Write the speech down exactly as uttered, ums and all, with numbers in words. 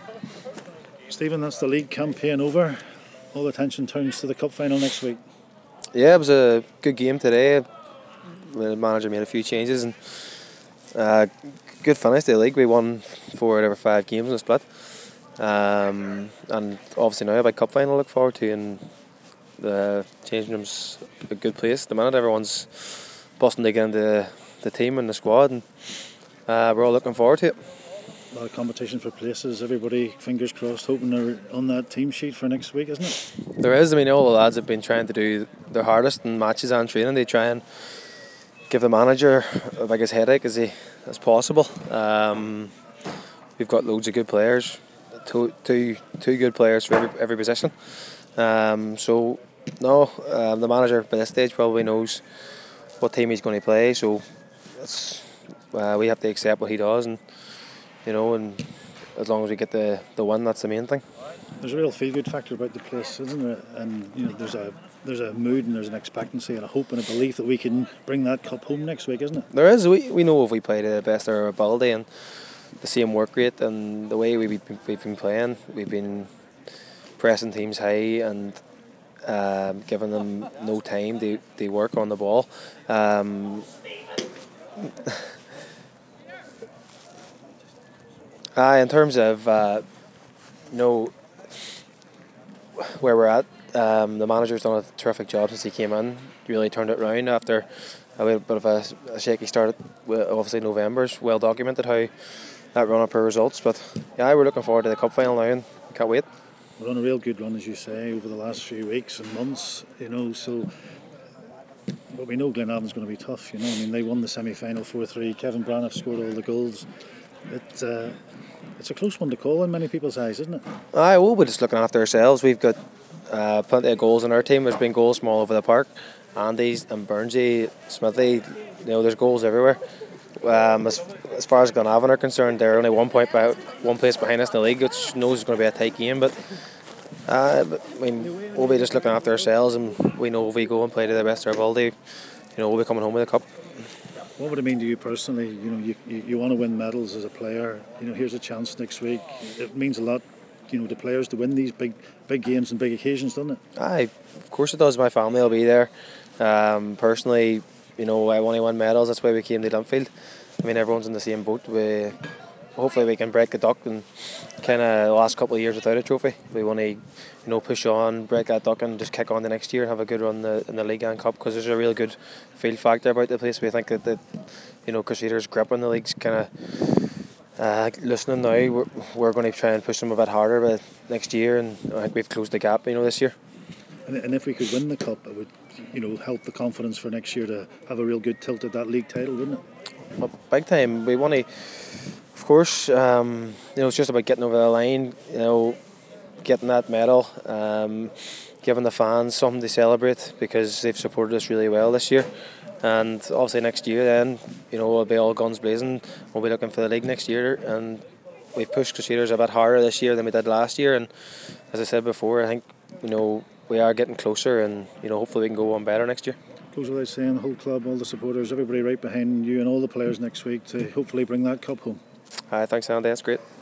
Stephen, that's the league campaign over. All attention turns to the cup final next week. Yeah, it was a good game today. The manager made a few changes and uh, good finish to the league. We won four out of five games in the split. Um, and obviously now a big cup final to look forward to, and the changing room's a good place. At the minute everyone's busting to get into the team and the squad, and uh, we're all looking forward to it. A lot of competition for places. Everybody, fingers crossed, hoping they're on that team sheet for next week, isn't it? There is. I mean, all the lads have been trying to do their hardest in matches and training. They try and give the manager a biggest headache as he as possible. Um, we've got loads of good players, two two two good players for every every position. Um, so no, um, the manager by this stage probably knows what team he's going to play. So it's, uh, we have to accept what he does, and you know, and as long as we get the, the win, that's the main thing. There's a real feel-good factor about the place, isn't there? And you know, there's a there's a mood and there's an expectancy and a hope and a belief that we can bring that cup home next week, isn't it? There is. We we know if we play to the best of our ability and the same work rate and the way we've been, we've been playing, we've been pressing teams high and um, giving them no time to, to work on the ball. Um, Uh, in terms of uh, you know, where we're at, um, the manager's done a terrific job since he came in. Really turned it round after a little bit of a, a shaky start. Obviously, November's well documented how that run up her results. But yeah, we're looking forward to the cup final now and can't wait. We're on a real good run, as you say, over the last few weeks and months. You know, so. But we know Glenavon's going to be tough. You know, I mean, they won the semi-final four three. Kevin Braniff scored all the goals. It, uh, it's a close one to call in many people's eyes, isn't it? Aye, well, we're just looking after ourselves. We've got uh, plenty of goals in our team. There's been goals from all over the park. Andy's and Burnsy, Smithy, you know, there's goals everywhere. Um, as, as far as Glenavon are concerned, they're only one point by one place behind us in the league, which knows it's going to be a tight game. But, uh, but I mean, we'll be just looking after ourselves, and we know if we go and play to the best of our ability, you know, we'll be coming home with a cup. What would it mean to you personally? You know, you, you, you want to win medals as a player. You know, here's a chance next week. It means a lot, you know, to players to win these big big games and big occasions, doesn't it? Aye, of course it does. My family will be there. Um, personally, you know, I want to win medals. That's why we came to Linfield. I mean, everyone's in the same boat. We hopefully we can break the duck and kind of the last couple of years without a trophy. We want to, you know, push on, break that duck, and just kick on the next year and have a good run in the, in the league and cup, because there's a real good field factor about the place. We think that the, you know, Crusaders' grip on the league's kind of uh, loosening now. We're, we're going to try and push them a bit harder but next year, and I think we've closed the gap, you know, this year. And, and if we could win the cup, it would, you know, help the confidence for next year to have a real good tilt at that league title, wouldn't it? Well, big time. We want to. Of course, um, you know, it's just about getting over the line, you know, getting that medal, um, giving the fans something to celebrate, because they've supported us really well this year. And obviously next year then, you know, we'll be all guns blazing. We'll be looking for the league next year, and we've pushed Crusaders a bit harder this year than we did last year. And as I said before, I think, you know, we are getting closer, and, you know, hopefully we can go on better next year. Goes without saying, the whole club, all the supporters, everybody right behind you and all the players next week to hopefully bring that cup home. Hi, thanks Andy, that's great.